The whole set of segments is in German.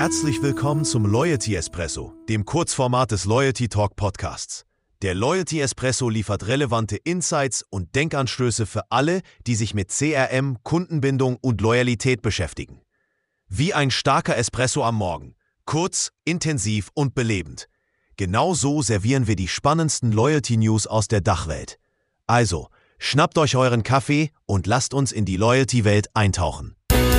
Herzlich willkommen zum Loyalty Espresso, dem Kurzformat des Loyalty Talk Podcasts. Der Loyalty Espresso liefert relevante Insights und Denkanstöße für alle, die sich mit CRM, Kundenbindung und Loyalität beschäftigen. Wie ein starker Espresso am Morgen. Kurz, intensiv und belebend. Genau so servieren wir die spannendsten Loyalty-News aus der Dachwelt. Also, schnappt euch euren Kaffee und lasst uns in die Loyalty-Welt eintauchen.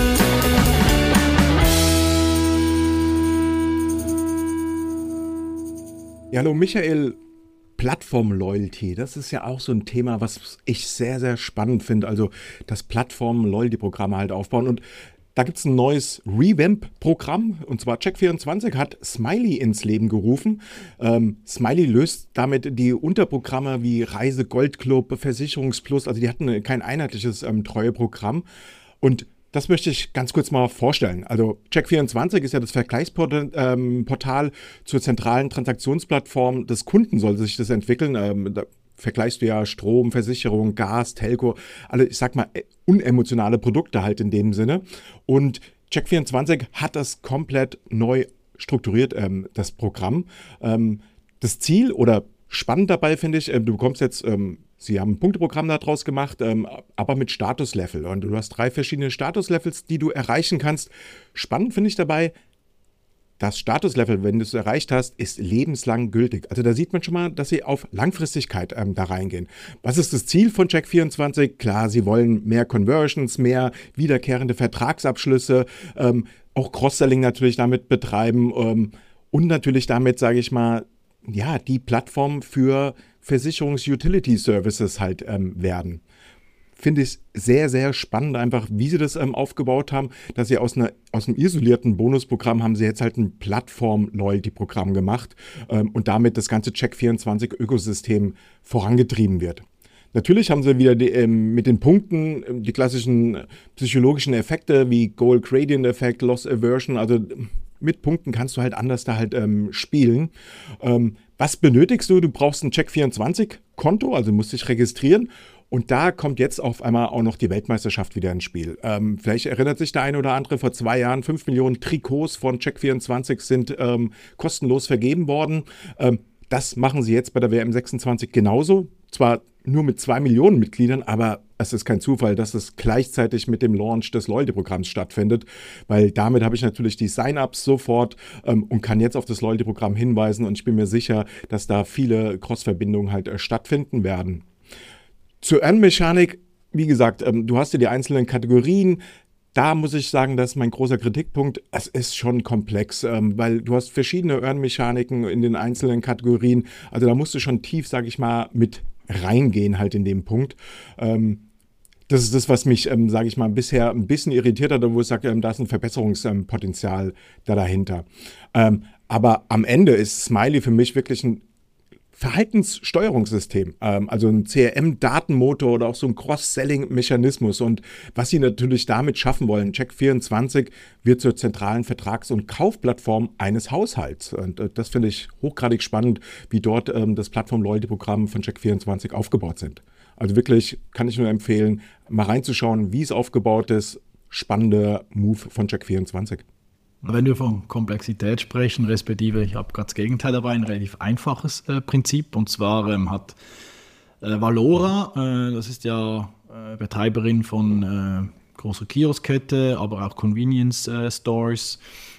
Ja, hallo Michael, Plattform-Loyalty, das ist ja auch so ein Thema, was ich sehr, sehr spannend finde. Also, dass Plattformen Loyalty-Programme halt aufbauen. Und da gibt es ein neues Revamp-Programm, und zwar Check24 hat Smiley ins Leben gerufen. Smiley löst damit die Unterprogramme wie Reise Gold Club, Versicherungsplus, also die hatten kein einheitliches Treueprogramm. Und das möchte ich ganz kurz mal vorstellen. Also Check24 ist ja das Vergleichsportal zur zentralen Transaktionsplattform des Kunden, soll sich das entwickeln. Da vergleichst du ja Strom, Versicherung, Gas, Telco, alle, ich sag mal, unemotionale Produkte halt in dem Sinne. Und Check24 hat das komplett neu strukturiert, das Programm. Das Ziel oder spannend dabei finde ich, du bekommst jetzt, sie haben ein Punkteprogramm daraus gemacht, aber mit Statuslevel. Und du hast 3 verschiedene Statuslevels, die du erreichen kannst. Spannend finde ich dabei, das Statuslevel, wenn du es erreicht hast, ist lebenslang gültig. Also da sieht man schon mal, dass sie auf Langfristigkeit da reingehen. Was ist das Ziel von Check24? Klar, sie wollen mehr Conversions, mehr wiederkehrende Vertragsabschlüsse, auch Cross-Selling natürlich damit betreiben und natürlich damit, sage ich mal, ja, die Plattform für Versicherungs-Utility-Services halt werden. Finde ich sehr, sehr spannend einfach, wie sie das aufgebaut haben, dass sie aus einem isolierten Bonusprogramm haben sie jetzt halt ein Plattform-Loyalty-Programm gemacht und damit das ganze Check24-Ökosystem vorangetrieben wird. Natürlich haben sie wieder mit den Punkten die klassischen psychologischen Effekte wie Goal-Gradient-Effekt, Loss-Aversion, also mit Punkten kannst du halt anders da halt spielen. Was benötigst du? Du brauchst ein Check24-Konto, also musst dich registrieren. Und da kommt jetzt auf einmal auch noch die Weltmeisterschaft wieder ins Spiel. Vielleicht erinnert sich der eine oder andere, vor 2 Jahren 5 Millionen Trikots von Check24 sind kostenlos vergeben worden. Das machen sie jetzt bei der WM 26 genauso. Zwar nur mit 2 Millionen Mitgliedern, aber es ist kein Zufall, dass es gleichzeitig mit dem Launch des Loyalty-Programms stattfindet, weil damit habe ich natürlich die Sign-ups sofort und kann jetzt auf das Loyalty-Programm hinweisen und ich bin mir sicher, dass da viele Cross-Verbindungen halt stattfinden werden. Zur Earn-Mechanik, wie gesagt, du hast ja die einzelnen Kategorien. Da muss ich sagen, das ist mein großer Kritikpunkt. Es ist schon komplex, weil du hast verschiedene Earn-Mechaniken in den einzelnen Kategorien. Also da musst du schon tief, sage ich mal, mit reingehen halt in dem Punkt. Das ist das, was mich, sage ich mal, bisher ein bisschen irritiert hat, wo ich sage, da ist ein Verbesserungspotenzial dahinter. Aber am Ende ist Smiley für mich wirklich ein Verhaltenssteuerungssystem, also ein CRM-Datenmotor oder auch so ein Cross-Selling-Mechanismus. Und was sie natürlich damit schaffen wollen, Check24 wird zur zentralen Vertrags- und Kaufplattform eines Haushalts. Und das finde ich hochgradig spannend, wie dort das Plattform-Loyalty-Programm von Check24 aufgebaut sind. Also wirklich kann ich nur empfehlen, mal reinzuschauen, wie es aufgebaut ist. Spannender Move von Check24. Wenn wir von Komplexität sprechen, respektive, ich habe gerade das Gegenteil dabei, ein relativ einfaches Prinzip. Und zwar hat Valora, das ist ja Betreiberin von großer Kioskkette, aber auch Convenience Stores.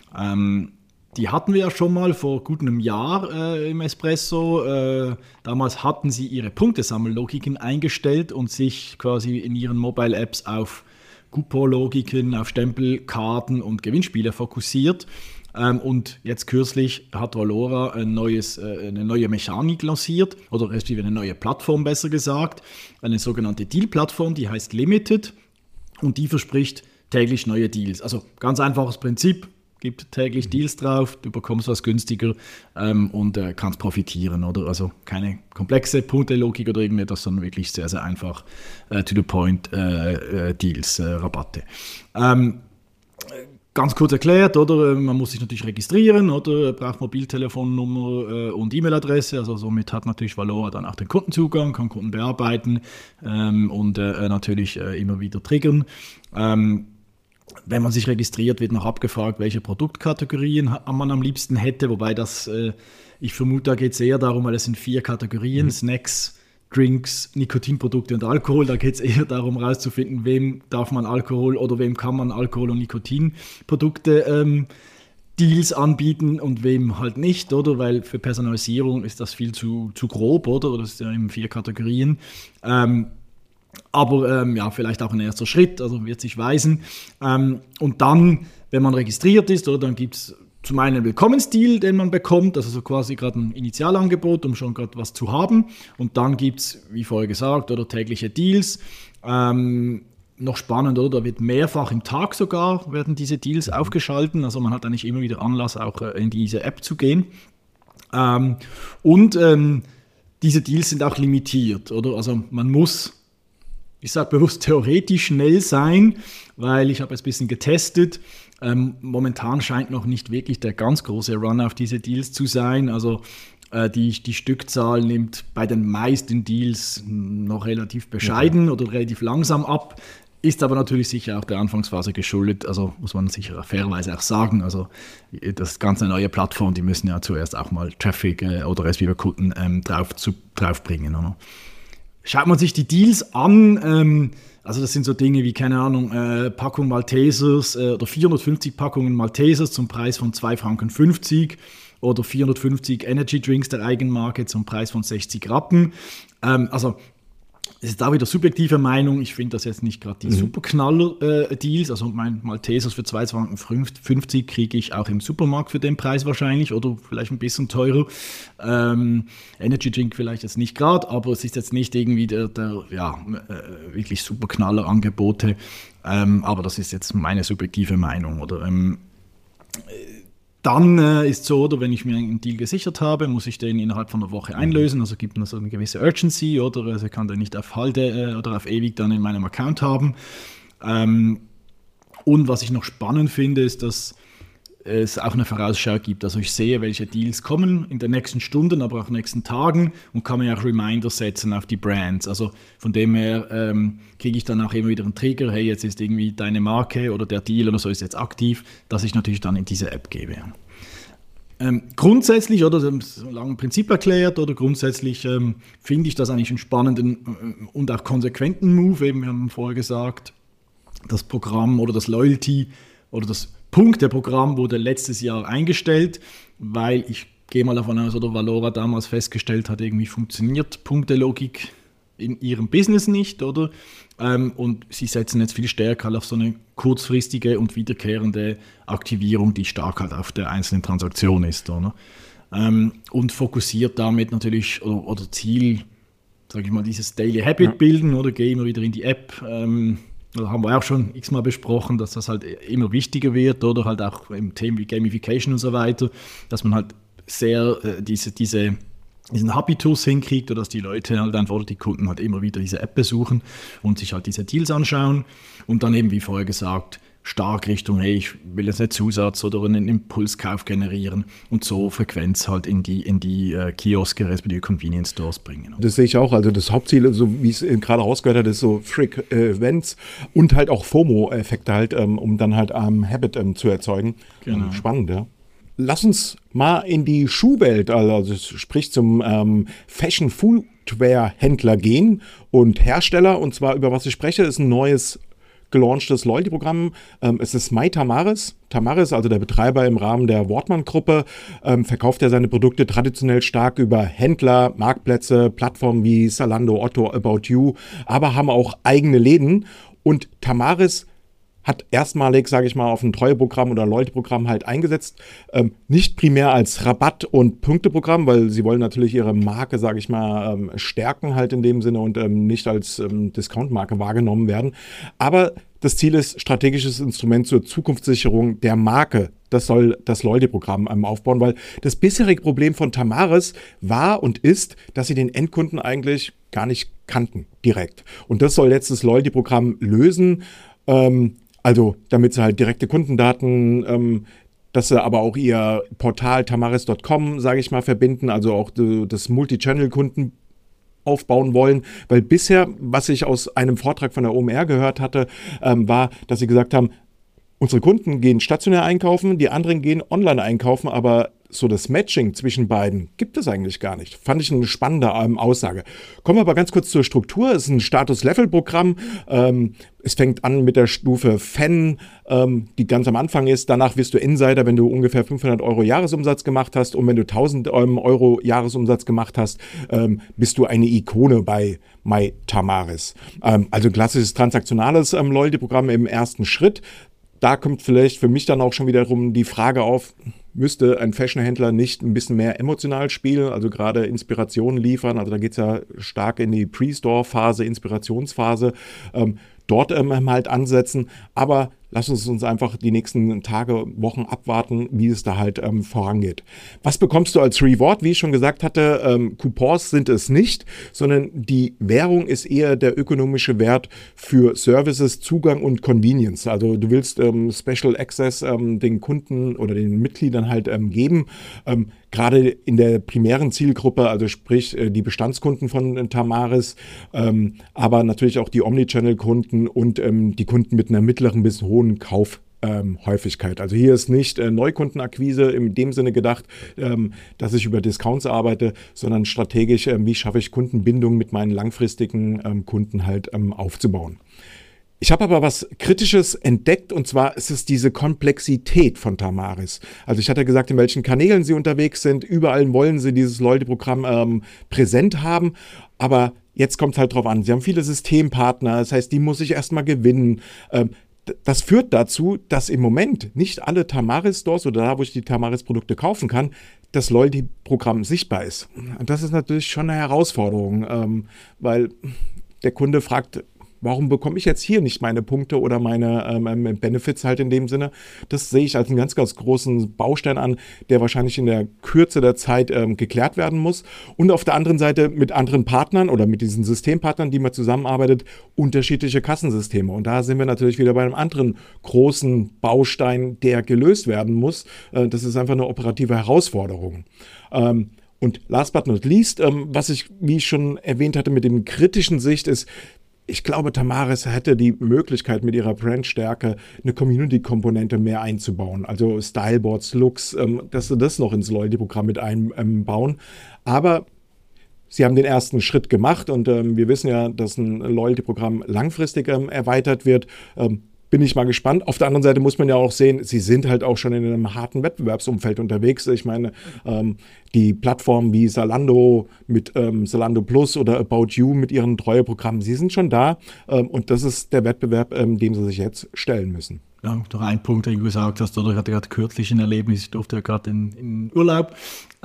Die hatten wir ja schon mal vor gut einem Jahr im Espresso. Damals hatten sie ihre Punktesammellogiken eingestellt und sich quasi in ihren Mobile-Apps auf Coupon-Logiken, auf Stempelkarten und Gewinnspiele fokussiert. Und jetzt kürzlich hat Valora eine neue Mechanik lanciert, oder respektive eine neue Plattform besser gesagt, eine sogenannte Deal-Plattform, die heißt Limited und die verspricht täglich neue Deals. Also ganz einfaches Prinzip, gibt täglich Deals drauf, du bekommst was günstiger und kannst profitieren, oder? Also keine komplexe Punktelogik oder irgendetwas, sondern wirklich sehr, sehr einfach to the point Deals, Rabatte. Ganz kurz erklärt, oder? Man muss sich natürlich registrieren, oder? Braucht Mobiltelefonnummer und E-Mail-Adresse, also somit hat natürlich Valora dann auch den Kundenzugang, kann Kunden bearbeiten und natürlich immer wieder triggern. wenn man sich registriert, wird noch abgefragt, welche Produktkategorien man am liebsten hätte, wobei ich vermute, da geht es eher darum, weil es sind 4 Kategorien, Snacks, Drinks, Nikotinprodukte und Alkohol. Da geht es eher darum, herauszufinden, wem darf man Alkohol oder wem kann man Alkohol- und Nikotinprodukte Deals anbieten und wem halt nicht, oder? Weil für Personalisierung ist das viel zu grob, oder? Das ist ja in 4 Kategorien. Aber vielleicht auch ein erster Schritt, also wird sich weisen. Und dann, wenn man registriert ist, oder, dann gibt es zum einen einen Willkommensdeal, den man bekommt, also so quasi gerade ein Initialangebot, um schon gerade was zu haben. Und dann gibt es, wie vorher gesagt, oder tägliche Deals. Noch spannend, oder? Da wird mehrfach im Tag sogar werden diese Deals aufgeschalten. Also man hat eigentlich immer wieder Anlass, auch in diese App zu gehen. Diese Deals sind auch limitiert, oder? Also man muss, ich sage bewusst, theoretisch schnell sein, weil ich habe es ein bisschen getestet. Momentan scheint noch nicht wirklich der ganz große Run auf diese Deals zu sein. Also die Stückzahl nimmt bei den meisten Deals noch relativ bescheiden oder relativ langsam ab. Ist aber natürlich sicher auch der Anfangsphase geschuldet. Also muss man sicher fairerweise auch sagen. Also das ist ganz eine neue Plattform. Die müssen ja zuerst auch mal Traffic oder SVB-Kunden draufbringen. Oder? Schaut man sich die Deals an, also das sind so Dinge wie, keine Ahnung, Packung Maltesers oder 450 Packungen Maltesers zum Preis von 2,50 Franken oder 450 Energy Drinks der Eigenmarke zum Preis von 60 Rappen. Also es ist da wieder subjektive Meinung. Ich finde das jetzt nicht gerade die Superknaller-Deals. Also mein Maltesers für 2,50 Franken kriege ich auch im Supermarkt für den Preis wahrscheinlich oder vielleicht ein bisschen teurer. Energy Drink vielleicht jetzt nicht gerade, aber es ist jetzt nicht irgendwie der wirklich Superknaller-Angebote. Aber das ist jetzt meine subjektive Meinung. Oder dann ist so, oder wenn ich mir einen Deal gesichert habe, muss ich den innerhalb von einer Woche einlösen. Also gibt es so eine gewisse Urgency, oder also kann den nicht auf Halde oder auf ewig dann in meinem Account haben. Und was ich noch spannend finde, ist, dass es auch eine Vorausschau gibt. Also ich sehe, welche Deals kommen in den nächsten Stunden, aber auch in den nächsten Tagen und kann mir auch Reminder setzen auf die Brands. Also von dem her kriege ich dann auch immer wieder einen Trigger, hey, jetzt ist irgendwie deine Marke oder der Deal oder so ist jetzt aktiv, dass ich natürlich dann in diese App gebe. Grundsätzlich, oder so lange ein Prinzip erklärt, oder grundsätzlich finde ich das eigentlich einen spannenden und auch konsequenten Move. Eben, wir haben vorher gesagt, das Programm oder das Loyalty oder das Punkteprogramm wurde letztes Jahr eingestellt, weil ich gehe mal davon aus, oder Valora damals festgestellt hat, irgendwie funktioniert Punktelogik in ihrem Business nicht, oder? Und sie setzen jetzt viel stärker auf so eine kurzfristige und wiederkehrende Aktivierung, die stark halt auf der einzelnen Transaktion ist, oder? Und fokussiert damit natürlich, oder Ziel, sage ich mal, dieses Daily Habit bilden, oder gehe immer wieder in die App. Da haben wir auch schon x-mal besprochen, dass das halt immer wichtiger wird, oder halt auch im Themen wie Gamification und so weiter, dass man halt sehr diesen Habitus hinkriegt, oder dass die Leute halt einfach, oder die Kunden halt immer wieder diese App besuchen und sich halt diese Deals anschauen und dann eben, wie vorher gesagt, stark Richtung, hey, ich will jetzt einen Zusatz oder einen Impulskauf generieren und so Frequenz halt in die Kioske, respektive Convenience Stores bringen. Das sehe ich auch. Also das Hauptziel, so wie es gerade rausgehört hat, ist so Frequenz und halt auch FOMO-Effekte halt, um dann halt Habit zu erzeugen. Genau. Spannend, ja. Lass uns mal in die Schuhwelt, also sprich zum Fashion-Footwear-Händler gehen und Hersteller. Und zwar, über was ich spreche, ist ein neues gelaunchtes Loyalty-Programm. Es ist MyTamaris. Tamaris, also der Betreiber im Rahmen der Wortmann-Gruppe, verkauft ja seine Produkte traditionell stark über Händler, Marktplätze, Plattformen wie Zalando, Otto, About You, aber haben auch eigene Läden. Und Tamaris hat erstmalig, sage ich mal, auf ein Treueprogramm oder Loyalty-Programm halt eingesetzt. Nicht primär als Rabatt- und Punkteprogramm, weil sie wollen natürlich ihre Marke, sage ich mal, stärken halt in dem Sinne und nicht als Discount-Marke wahrgenommen werden. Aber das Ziel ist, strategisches Instrument zur Zukunftssicherung der Marke. Das soll das Loyalty-Programm aufbauen, weil das bisherige Problem von Tamaris war und ist, dass sie den Endkunden eigentlich gar nicht kannten direkt. Und das soll jetzt das Loyalty-Programm lösen. Also damit sie halt direkte Kundendaten, dass sie aber auch ihr Portal tamaris.com, sage ich mal, verbinden, also auch das Multi-Channel-Kunden aufbauen wollen, weil bisher, was ich aus einem Vortrag von der OMR gehört hatte, war, dass sie gesagt haben, unsere Kunden gehen stationär einkaufen, die anderen gehen online einkaufen, aber so das Matching zwischen beiden gibt es eigentlich gar nicht. Fand ich eine spannende Aussage. Kommen wir aber ganz kurz zur Struktur. Es ist ein Status-Level-Programm. Es fängt an mit der Stufe Fan, die ganz am Anfang ist. Danach wirst du Insider, wenn du ungefähr 500 Euro Jahresumsatz gemacht hast. Und wenn du 1000 Euro Jahresumsatz gemacht hast, bist du eine Ikone bei MyTamaris. Also klassisches transaktionales Loyalty-Programm im ersten Schritt. Da kommt vielleicht für mich dann auch schon wiederum die Frage auf, müsste ein Fashionhändler nicht ein bisschen mehr emotional spielen, also gerade Inspirationen liefern, also da geht es ja stark in die Pre-Store-Phase, Inspirationsphase, dort halt ansetzen, aber lass uns einfach die nächsten Tage, Wochen abwarten, wie es da halt vorangeht. Was bekommst du als Reward? Wie ich schon gesagt hatte, Coupons sind es nicht, sondern die Währung ist eher der ökonomische Wert für Services, Zugang und Convenience. Also du willst Special Access den Kunden oder den Mitgliedern halt geben. Gerade in der primären Zielgruppe, also sprich die Bestandskunden von Tamaris, aber natürlich auch die Omnichannel-Kunden und die Kunden mit einer mittleren bis hohen Kaufhäufigkeit. Also hier ist nicht Neukundenakquise in dem Sinne gedacht, dass ich über Discounts arbeite, sondern strategisch, wie schaffe ich Kundenbindung mit meinen langfristigen Kunden halt aufzubauen. Ich habe aber was Kritisches entdeckt, und zwar ist es diese Komplexität von Tamaris. Also ich hatte gesagt, in welchen Kanälen sie unterwegs sind. Überall wollen sie dieses Loyalty-Programm präsent haben, aber jetzt kommt es halt drauf an. Sie haben viele Systempartner, das heißt, die muss ich erstmal gewinnen. Das führt dazu, dass im Moment nicht alle Tamaris-Stores oder da, wo ich die Tamaris-Produkte kaufen kann, das Loyalty-Programm sichtbar ist. Und das ist natürlich schon eine Herausforderung, weil der Kunde fragt, warum bekomme ich jetzt hier nicht meine Punkte oder meine Benefits halt in dem Sinne? Das sehe ich als einen ganz, ganz großen Baustein an, der wahrscheinlich in der Kürze der Zeit geklärt werden muss. Und auf der anderen Seite mit anderen Partnern oder mit diesen Systempartnern, die man zusammenarbeitet, unterschiedliche Kassensysteme. Und da sind wir natürlich wieder bei einem anderen großen Baustein, der gelöst werden muss. Das ist einfach eine operative Herausforderung. Und last but not least, was ich, wie ich schon erwähnt hatte, mit dem kritischen Sicht ist, ich glaube, Tamaris hätte die Möglichkeit, mit ihrer Brandstärke eine Community-Komponente mehr einzubauen. Also Styleboards, Looks, dass sie das noch ins Loyalty-Programm mit einbauen. Aber sie haben den ersten Schritt gemacht und wir wissen ja, dass ein Loyalty-Programm langfristig erweitert wird. Bin ich mal gespannt. Auf der anderen Seite muss man ja auch sehen, sie sind halt auch schon in einem harten Wettbewerbsumfeld unterwegs. Ich meine, die Plattformen wie Zalando mit Zalando Plus oder About You mit ihren Treueprogrammen, sie sind schon da und das ist der Wettbewerb, dem sie sich jetzt stellen müssen. Ja, noch ein Punkt, den du gesagt hast, oder ich hatte gerade kürzlich ein Erlebnis, ich durfte ja gerade in Urlaub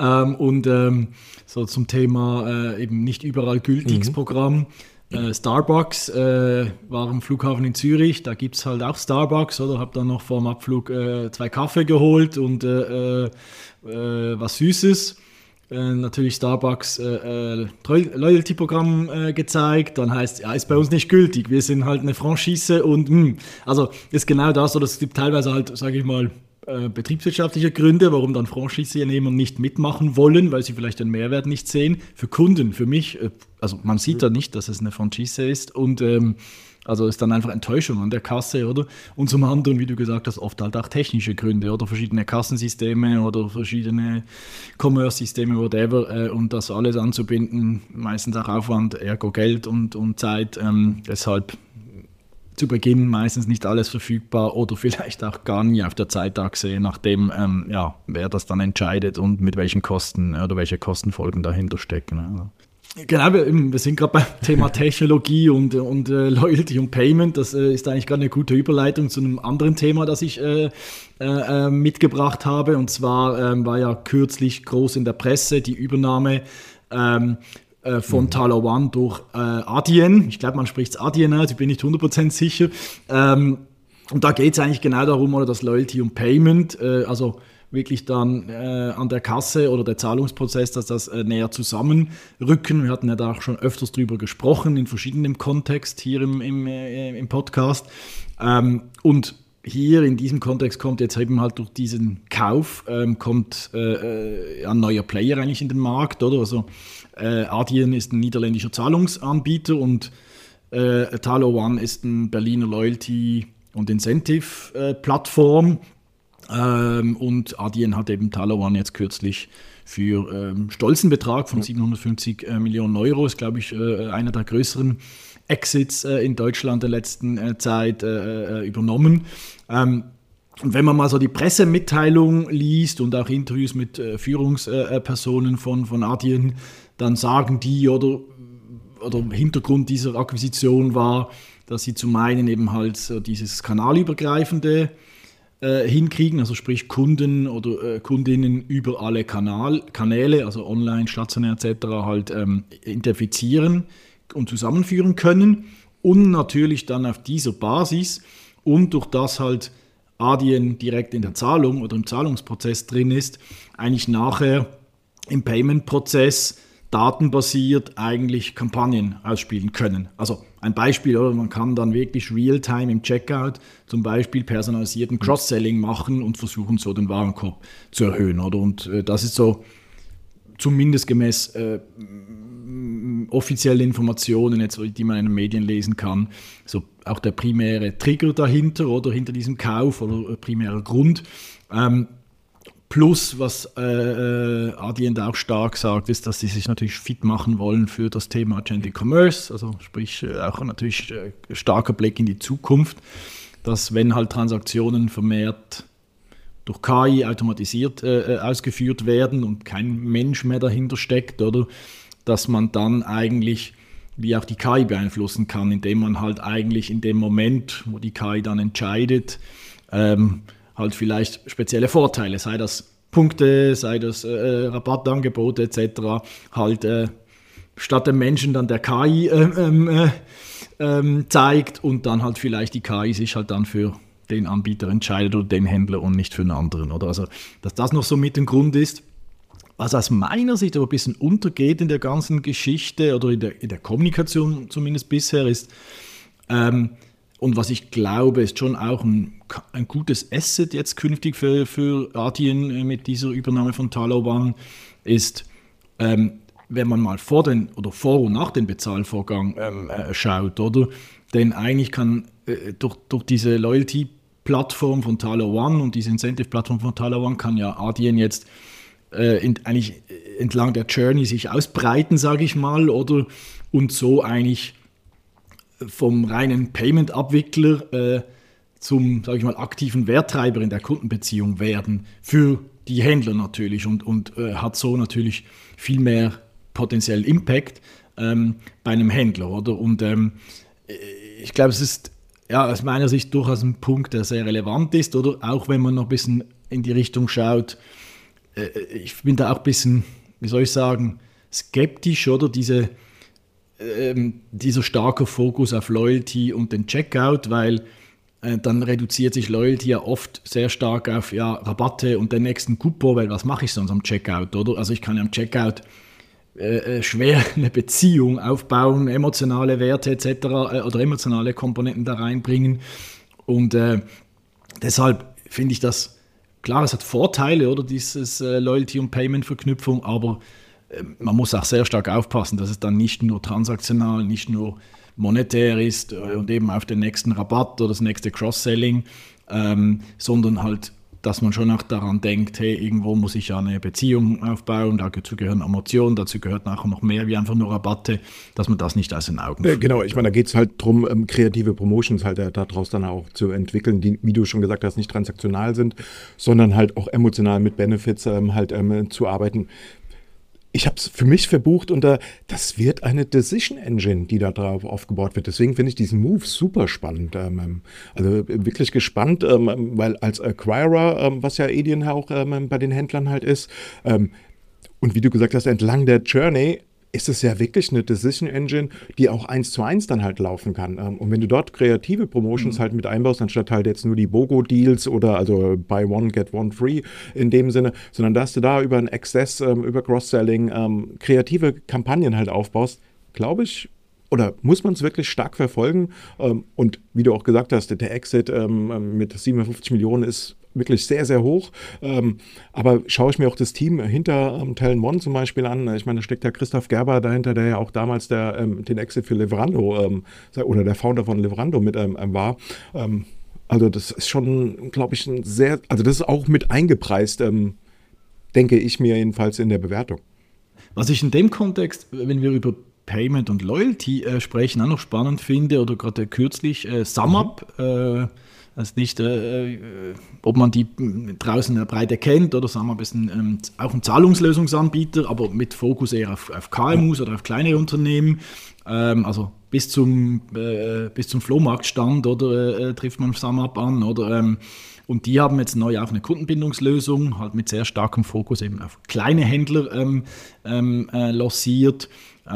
so zum Thema eben nicht überall gültiges Programm. Starbucks war am Flughafen in Zürich, da gibt es halt auch Starbucks, oder? Habe dann noch vor dem Abflug 2 Kaffee geholt und was Süßes. Natürlich Starbucks Loyalty-Programm gezeigt, dann heißt, ja, ist bei uns nicht gültig, wir sind halt eine Franchise und also ist genau das, oder es gibt teilweise halt, sage ich mal, betriebswirtschaftliche Gründe, warum dann Franchise-Nehmer nicht mitmachen wollen, weil sie vielleicht den Mehrwert nicht sehen. Für Kunden, für mich, also man sieht da nicht, dass es eine Franchise ist und also ist dann einfach Enttäuschung an der Kasse, oder? Und zum anderen, wie du gesagt hast, oft halt auch technische Gründe, oder? Verschiedene Kassensysteme oder verschiedene Commerce-Systeme, whatever, und das alles anzubinden, meistens auch Aufwand, ergo Geld und Zeit, deshalb zu Beginn meistens nicht alles verfügbar oder vielleicht auch gar nie auf der Zeitachse, je nachdem, wer das dann entscheidet und mit welchen Kosten oder welche Kostenfolgen dahinter stecken. Also. Genau, wir sind gerade beim Thema Technologie und Loyalty und Payment. Das ist eigentlich gerade eine gute Überleitung zu einem anderen Thema, das ich mitgebracht habe. Und zwar war ja kürzlich groß in der Presse die Übernahme von Talon durch Adyen. Ich glaube, man spricht es Adyen aus, ich bin nicht 100% sicher. Und da geht es eigentlich genau darum, oder das Loyalty und Payment, also wirklich dann an der Kasse oder der Zahlungsprozess, dass das näher zusammenrücken. Wir hatten ja da auch schon öfters drüber gesprochen, in verschiedenem Kontext hier im Podcast. Und hier in diesem Kontext kommt jetzt eben halt durch diesen Kauf kommt ein neuer Player eigentlich in den Markt, oder? Also Adyen ist ein niederländischer Zahlungsanbieter und Talon ist ein Berliner Loyalty- und Incentive-Plattform. Und Adyen hat eben Talawan jetzt kürzlich für stolzen Betrag von 750 Millionen Euro, ist glaube ich einer der größeren Exits in Deutschland der letzten Zeit übernommen. Und wenn man mal so die Pressemitteilung liest und auch Interviews mit Führungspersonen von Adyen, dann sagen die oder Hintergrund dieser Akquisition war, dass sie zum einen eben halt so dieses kanalübergreifende hinkriegen, also sprich Kunden oder Kundinnen über alle Kanäle, also online, stationär etc. halt identifizieren und zusammenführen können und natürlich dann auf dieser Basis und durch das halt Adyen direkt in der Zahlung oder im Zahlungsprozess drin ist, eigentlich nachher im Payment-Prozess datenbasiert eigentlich Kampagnen ausspielen können. Also ein Beispiel, oder man kann dann wirklich real-time im Checkout zum Beispiel personalisierten Cross-Selling machen und versuchen so den Warenkorb zu erhöhen. Oder? Und das ist so zumindest gemäß offiziellen Informationen, jetzt, die man in den Medien lesen kann, so auch der primäre Trigger dahinter oder hinter diesem Kauf oder primärer Grund. Plus, was Adyen da auch stark sagt, ist, dass sie sich natürlich fit machen wollen für das Thema Agentic Commerce, also sprich auch natürlich starker Blick in die Zukunft, dass wenn halt Transaktionen vermehrt durch KI automatisiert ausgeführt werden und kein Mensch mehr dahinter steckt, oder dass man dann eigentlich wie auch die KI beeinflussen kann, indem man halt eigentlich in dem Moment, wo die KI dann entscheidet, halt vielleicht spezielle Vorteile, sei das Punkte, sei das Rabattangebote etc., halt statt dem Menschen dann der KI zeigt und dann halt vielleicht die KI sich halt dann für den Anbieter entscheidet oder den Händler und nicht für einen anderen. Oder? Also, dass das noch so mit dem Grund ist. Was aus meiner Sicht aber ein bisschen untergeht in der ganzen Geschichte oder in der Kommunikation zumindest bisher ist, und was ich glaube, ist schon auch ein gutes Asset jetzt künftig für Adyen mit dieser Übernahme von Talawan, ist, wenn man mal vor und nach dem Bezahlvorgang schaut, oder? Denn eigentlich kann durch diese Loyalty-Plattform von Talawan und diese Incentive-Plattform von Talawan kann ja Adyen jetzt eigentlich entlang der Journey sich ausbreiten, sage ich mal, oder? Und so eigentlich vom reinen Payment-Abwickler zum, sage ich mal, aktiven Werttreiber in der Kundenbeziehung werden, für die Händler natürlich und hat so natürlich viel mehr potenziellen Impact bei einem Händler, oder? Und ich glaube, es ist ja aus meiner Sicht durchaus ein Punkt, der sehr relevant ist, oder? Auch wenn man noch ein bisschen in die Richtung schaut, ich bin da auch ein bisschen, wie soll ich sagen, skeptisch, oder? Dieser starke Fokus auf Loyalty und den Checkout, weil dann reduziert sich Loyalty ja oft sehr stark auf Rabatte und den nächsten Coupon, weil was mache ich sonst am Checkout, oder? Also ich kann ja am Checkout schwer eine Beziehung aufbauen, emotionale Werte etc. Oder emotionale Komponenten da reinbringen und deshalb finde ich das, klar, es hat Vorteile, oder, dieses Loyalty- und Payment-Verknüpfung, aber man muss auch sehr stark aufpassen, dass es dann nicht nur transaktional, nicht nur monetär ist und eben auf den nächsten Rabatt oder das nächste Cross-Selling, sondern halt, dass man schon auch daran denkt, hey, irgendwo muss ich ja eine Beziehung aufbauen, dazu gehören Emotionen, dazu gehört nachher noch mehr wie einfach nur Rabatte, dass man das nicht aus den Augen verliert. Genau, ich meine, da geht es halt darum, kreative Promotions halt daraus dann auch zu entwickeln, die, wie du schon gesagt hast, nicht transaktional sind, sondern halt auch emotional mit Benefits zu arbeiten. Ich habe es für mich verbucht und das wird eine Decision Engine, die da drauf aufgebaut wird. Deswegen finde ich diesen Move super spannend. Also wirklich gespannt, weil als Acquirer, was ja Adyen auch bei den Händlern halt ist, und wie du gesagt hast, entlang der Journey ist es ja wirklich eine Decision Engine, die auch 1:1 dann halt laufen kann. Und wenn du dort kreative Promotions halt mit einbaust, anstatt halt jetzt nur die BOGO-Deals oder also Buy One, Get One Free in dem Sinne, sondern dass du da über ein Access, über Cross-Selling kreative Kampagnen halt aufbaust, glaube ich, oder muss man es wirklich stark verfolgen? Und wie du auch gesagt hast, der Exit mit 57 Millionen ist wirklich sehr, sehr hoch. Aber schaue ich mir auch das Team hinter Talon One zum Beispiel an. Ich meine, da steckt ja Christoph Gerber dahinter, der ja auch damals den Exit für Lieferando oder der Founder von Lieferando mit war. Also das ist schon, glaube ich, also das ist auch mit eingepreist, denke ich mir jedenfalls in der Bewertung. Was ich in dem Kontext, wenn wir über Payment und Loyalty sprechen, auch noch spannend finde, oder gerade kürzlich SumUp, also nicht, ob man die draußen breiter kennt, oder SumUp ist auch ein Zahlungslösungsanbieter, aber mit Fokus eher auf KMUs oder auf kleinere Unternehmen, also bis zum Flohmarktstand oder trifft man SumUp an, oder und die haben jetzt neu auch eine Kundenbindungslösung, halt mit sehr starkem Fokus eben auf kleine Händler lanciert.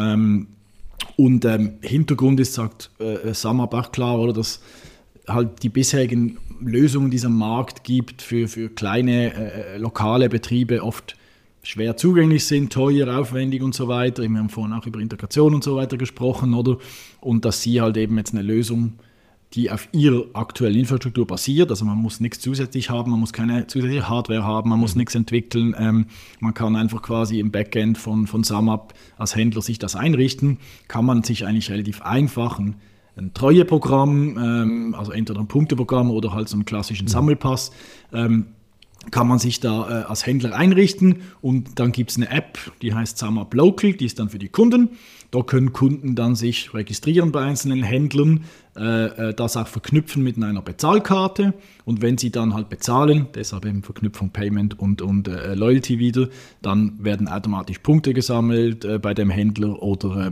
Und Hintergrund ist, sagt SumUp auch klar, oder, dass halt die bisherigen Lösungen, die es am Markt gibt für kleine lokale Betriebe, oft schwer zugänglich sind, teuer, aufwendig und so weiter. Wir haben vorhin auch über Integration und so weiter gesprochen, oder? Und dass sie halt eben jetzt eine Lösung, die auf ihrer aktuellen Infrastruktur basiert, also man muss nichts zusätzlich haben, man muss keine zusätzliche Hardware haben, man muss nichts entwickeln, man kann einfach quasi im Backend von SumUp als Händler sich das einrichten, kann man sich eigentlich relativ einfach ein Treueprogramm, also entweder ein Punkteprogramm oder halt so einen klassischen Sammelpass, kann man sich da als Händler einrichten, und dann gibt es eine App, die heißt SumUp Local, die ist dann für die Kunden. Da können Kunden dann sich registrieren bei einzelnen Händlern, das auch verknüpfen mit einer Bezahlkarte, und wenn sie dann halt bezahlen, deshalb eben Verknüpfung Payment und Loyalty wieder, dann werden automatisch Punkte gesammelt bei dem Händler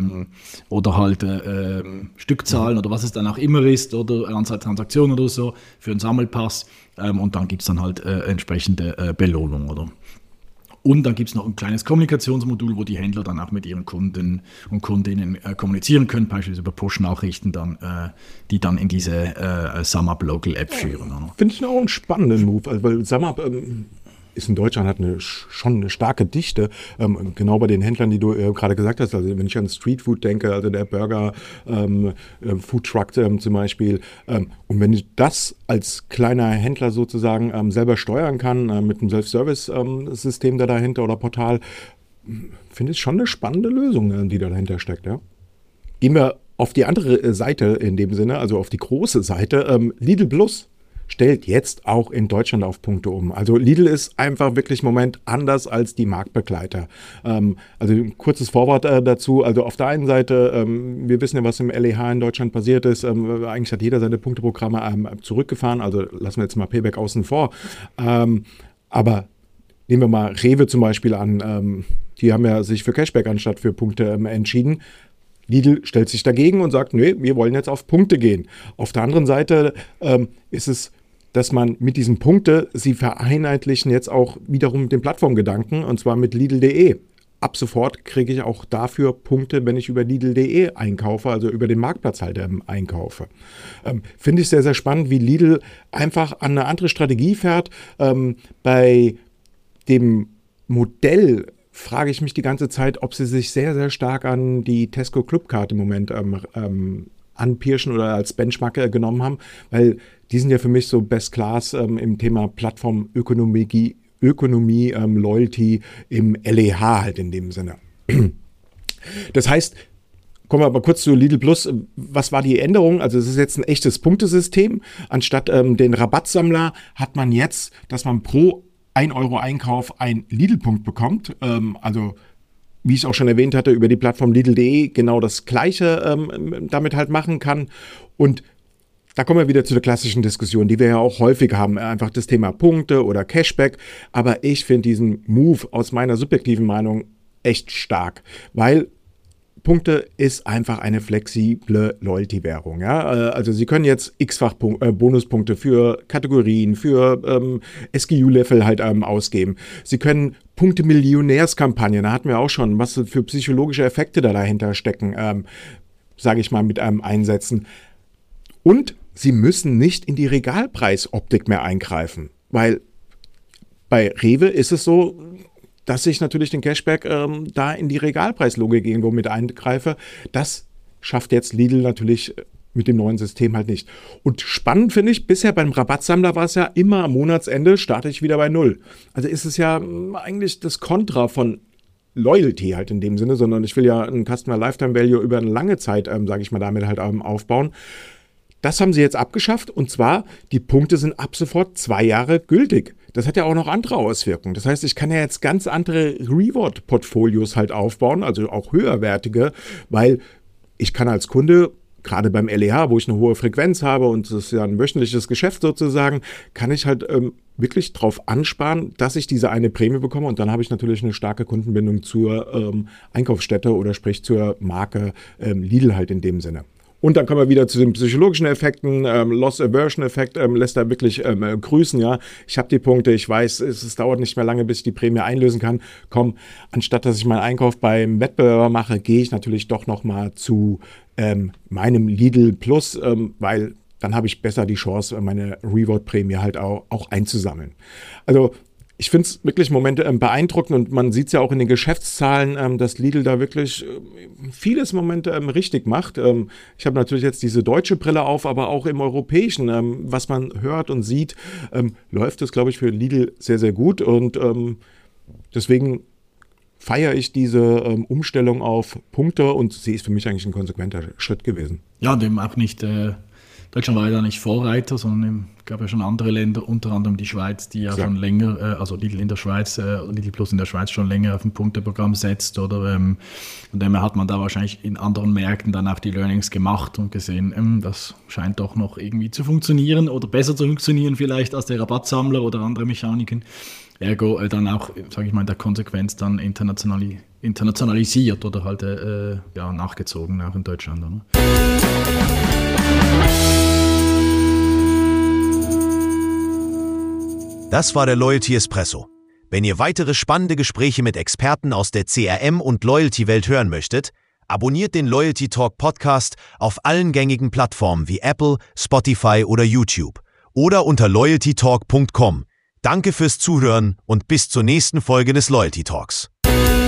oder halt Stückzahlen oder was es dann auch immer ist, oder Anzahl Transaktionen oder so für einen Sammelpass, und dann gibt es dann halt entsprechende Belohnung, oder? Und dann gibt es noch ein kleines Kommunikationsmodul, wo die Händler dann auch mit ihren Kunden und Kundinnen kommunizieren können, beispielsweise über Push-Nachrichten, die dann in diese SumUp Local App führen. Finde ich auch einen spannenden Move, also weil SumUp ist in Deutschland hat schon eine starke Dichte, genau bei den Händlern, die du gerade gesagt hast. Also wenn ich an Streetfood denke, also der Burger, Foodtruck zum Beispiel, und wenn ich das als kleiner Händler sozusagen selber steuern kann, mit einem Self-Service-System da dahinter oder Portal, finde ich schon eine spannende Lösung, die da dahinter steckt. Ja? Gehen wir auf die andere Seite in dem Sinne, also auf die große Seite, Lidl Plus stellt jetzt auch in Deutschland auf Punkte um. Also Lidl ist einfach wirklich im Moment anders als die Marktbegleiter. Also ein kurzes Vorwort dazu. Also auf der einen Seite, wir wissen ja, was im LEH in Deutschland passiert ist. Eigentlich hat jeder seine Punkteprogramme zurückgefahren. Also lassen wir jetzt mal Payback außen vor. Aber nehmen wir mal Rewe zum Beispiel an. Die haben ja sich für Cashback anstatt für Punkte entschieden. Lidl stellt sich dagegen und sagt, nee, wir wollen jetzt auf Punkte gehen. Auf der anderen Seite ist es, dass man mit diesen Punkte, sie vereinheitlichen jetzt auch wiederum den Plattformgedanken, und zwar mit Lidl.de. Ab sofort kriege ich auch dafür Punkte, wenn ich über Lidl.de einkaufe, also über den Marktplatz halt einkaufe. Finde ich sehr, sehr spannend, wie Lidl einfach an eine andere Strategie fährt. Bei dem Modell frage ich mich die ganze Zeit, ob sie sich sehr, sehr stark an die Tesco Clubcard im Moment anpirschen oder als Benchmark genommen haben, weil die sind ja für mich so Best Class im Thema Plattformökonomie, Loyalty im LEH halt in dem Sinne. Das heißt, kommen wir aber kurz zu Lidl Plus. Was war die Änderung? Also es ist jetzt ein echtes Punktesystem. Anstatt den Rabattsammler hat man jetzt, dass man pro 1 Euro Einkauf einen Lidl-Punkt bekommt. Also wie ich es auch schon erwähnt hatte, über die Plattform Lidl.de genau das Gleiche damit halt machen kann. Und da kommen wir wieder zu der klassischen Diskussion, die wir ja auch häufig haben, einfach das Thema Punkte oder Cashback. Aber ich finde diesen Move aus meiner subjektiven Meinung echt stark, weil Punkte ist einfach eine flexible Loyalty-Währung. Ja? Also Sie können jetzt x-fach Bonuspunkte für Kategorien, für SKU-Level halt ausgeben. Sie können Punkte-Millionärskampagnen, da hatten wir auch schon, was für psychologische Effekte da dahinter stecken, sage ich mal, mit einem einsetzen. Und Sie müssen nicht in die Regalpreisoptik mehr eingreifen, weil bei Rewe ist es so, dass ich natürlich den Cashback da in die Regalpreislogik irgendwo mit eingreife. Das schafft jetzt Lidl natürlich mit dem neuen System halt nicht. Und spannend finde ich, bisher beim Rabattsammler war es ja immer am Monatsende starte ich wieder bei 0. Also ist es ja eigentlich das Kontra von Loyalty halt in dem Sinne, sondern ich will ja einen Customer Lifetime Value über eine lange Zeit, sage ich mal, damit halt aufbauen. das haben sie jetzt abgeschafft und zwar, die Punkte sind ab sofort 2 Jahre gültig. Das hat ja auch noch andere Auswirkungen. Das heißt, ich kann ja jetzt ganz andere Reward-Portfolios halt aufbauen, also auch höherwertige, weil ich kann als Kunde, gerade beim LEH, wo ich eine hohe Frequenz habe und das ist ja ein wöchentliches Geschäft sozusagen, kann ich halt wirklich drauf ansparen, dass ich diese eine Prämie bekomme und dann habe ich natürlich eine starke Kundenbindung zur Einkaufsstätte oder sprich zur Marke Lidl halt in dem Sinne. Und dann kommen wir wieder zu den psychologischen Effekten. Loss-Aversion-Effekt lässt da wirklich grüßen. Ja, ich habe die Punkte, ich weiß, es dauert nicht mehr lange, bis ich die Prämie einlösen kann. Komm, anstatt dass ich meinen Einkauf beim Wettbewerber mache, gehe ich natürlich doch nochmal zu meinem Lidl Plus, weil dann habe ich besser die Chance, meine Reward-Prämie halt auch einzusammeln. Also ich finde es wirklich im Moment beeindruckend und man sieht es ja auch in den Geschäftszahlen, dass Lidl da wirklich vieles im Moment richtig macht. Ich habe natürlich jetzt diese deutsche Brille auf, aber auch im europäischen, was man hört und sieht, läuft es, glaube ich, für Lidl sehr, sehr gut und deswegen feiere ich diese Umstellung auf Punkte und sie ist für mich eigentlich ein konsequenter Schritt gewesen. Ja, dem auch nicht... Deutschland war ja nicht Vorreiter, sondern es gab ja schon andere Länder, unter anderem die Schweiz, die ja schon länger, also Lidl in der Schweiz, Lidl Plus in der Schweiz schon länger auf ein Punkteprogramm setzt. Oder von dem her hat man da wahrscheinlich in anderen Märkten dann auch die Learnings gemacht und gesehen, das scheint doch noch irgendwie zu funktionieren oder besser zu funktionieren vielleicht als der Rabattsammler oder andere Mechaniken. Ergo dann auch, sage ich mal, in der Konsequenz dann internationalisiert oder halt nachgezogen auch in Deutschland. Oder? Das war der Loyalty Espresso. Wenn ihr weitere spannende Gespräche mit Experten aus der CRM- und Loyalty-Welt hören möchtet, abonniert den Loyalty Talk Podcast auf allen gängigen Plattformen wie Apple, Spotify oder YouTube oder unter loyaltytalk.com. Danke fürs Zuhören und bis zur nächsten Folge des Loyalty Talks.